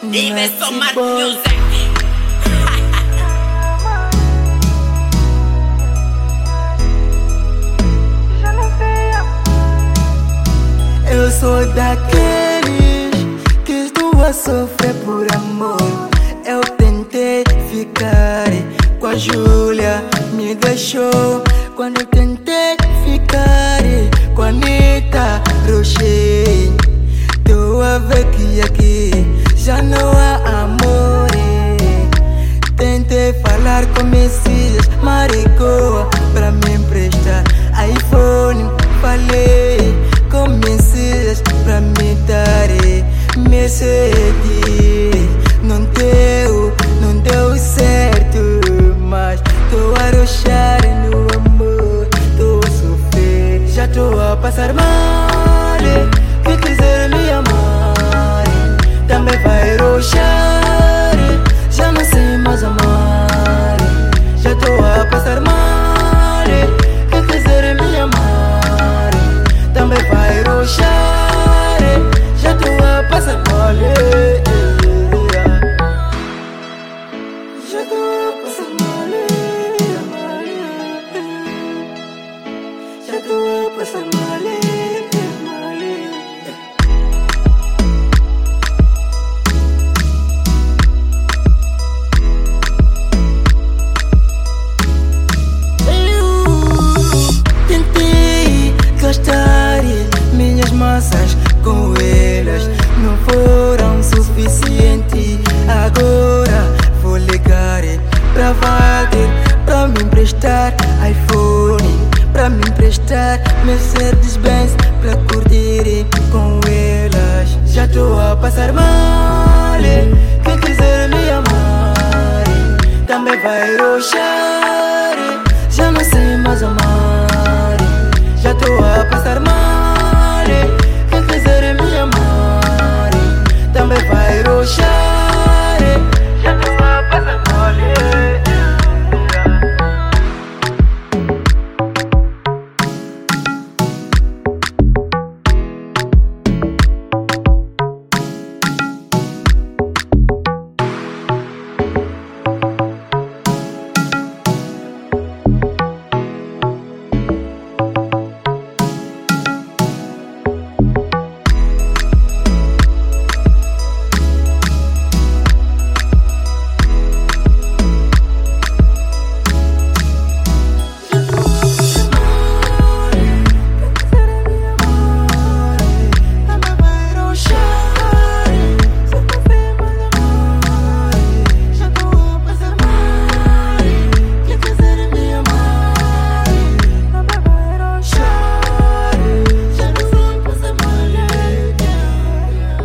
Even so much music. Eu sou daqueles que estou a sofrer por amor. Eu tentei ficar com a Júlia, me deixou. Quando eu tentei ficar com a Anitta, Rochelle, tô a ver que aqui já não há amor. Tentei falar com Messias, Maricoa, pra me emprestar iPhone. Falei com Messias pra me dar Mercedes. Não deu certo, mas tô a rochar no amor, tô a sofrer, já tô a passar mal. Quem quiser me amar também vai rochar, já não sei mais amar, já tô a passar mal. Quem quiser me amar também vai rochar, já tô a passar mal. Já tô a passar mal, já tô a passar mal. Gastar minhas massas com elas não foram suficientes. Agora vou ligar pra Walter pra me emprestar iPhone, pra me emprestar Mercedes-Benz, pra curtir com elas. Já tô a passar mal. Quem quiser me amar também vai rochar, já não sei mais amar, já tô a passar mal. Quem quiser me amar também vai rochar, já tô a passar mal.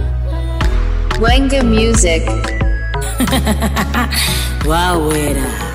Wenga Music. Wow, era.